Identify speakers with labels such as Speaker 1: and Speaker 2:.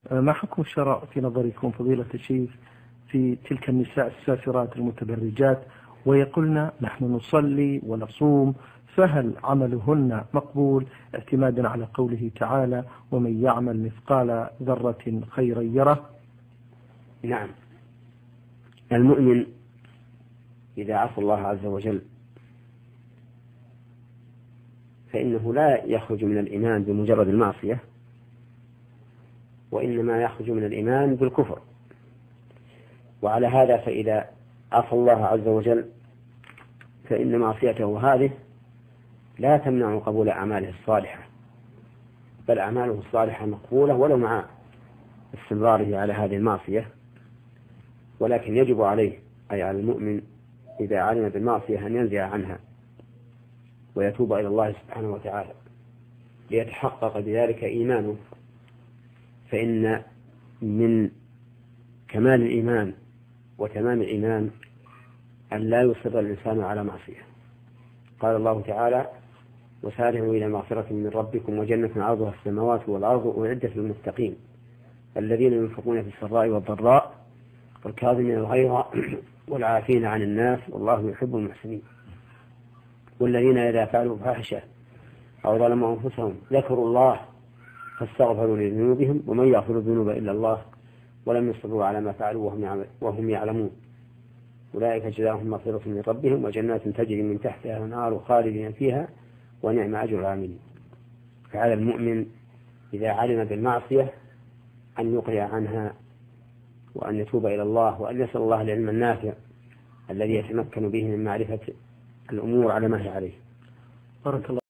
Speaker 1: ما حكم الشرع في نظركم فضيلة الشيخ في تلك النساء السافرات المتبرجات ويقولن نحن نصلي ونصوم، فهل عملهن مقبول اعتمادا على قوله تعالى ومن يعمل مثقال ذرة خيرا يره؟
Speaker 2: نعم، المؤمن إذا عصى الله عز وجل فإنه لا يخرج من الإيمان بمجرد المعصية، وإنما يخرج من الإيمان بالكفر. وعلى هذا فإذا عصى الله عز وجل فإن معصيته هذه لا تمنع قبول أعماله الصالحة، بل أعماله الصالحة مقبولة ولو مع استمراره على هذه المعصية. ولكن يجب عليه أي على المؤمن إذا علم بالمعصية أن ينزع عنها ويتوب إلى الله سبحانه وتعالى ليتحقق بذلك إيمانه، فإن من كمال الإيمان وتمام الإيمان أن لا يصر الإنسان على معصية. قال الله تعالى وسارعوا إلى مغفرة من ربكم وجنة عرضها السماوات والأرض أعدت للمتقين الذين ينفقون في السراء والضراء والكاظمين الغيظ والعافين عن الناس والله يحب المحسنين والذين إذا فعلوا فاحشة أو ظلموا أنفسهم ذكروا الله فاستغفروا لذنوبهم ومن يغفر الذنوب إلا الله ولم يصروا على ما فعلوا وهم يعلمون أولئك جزاهم مغفرة من ربهم وجنات تجري من تحتها الأنهار خالدين فيها ونعم أجر العاملين. فعلى المؤمن إذا علم بالمعصية أن يقلع عنها وأن يتوب إلى الله وأن يسأل الله العلم النافع الذي يتمكن به من معرفة الأمور على ما هي عليه.
Speaker 1: بارك الله.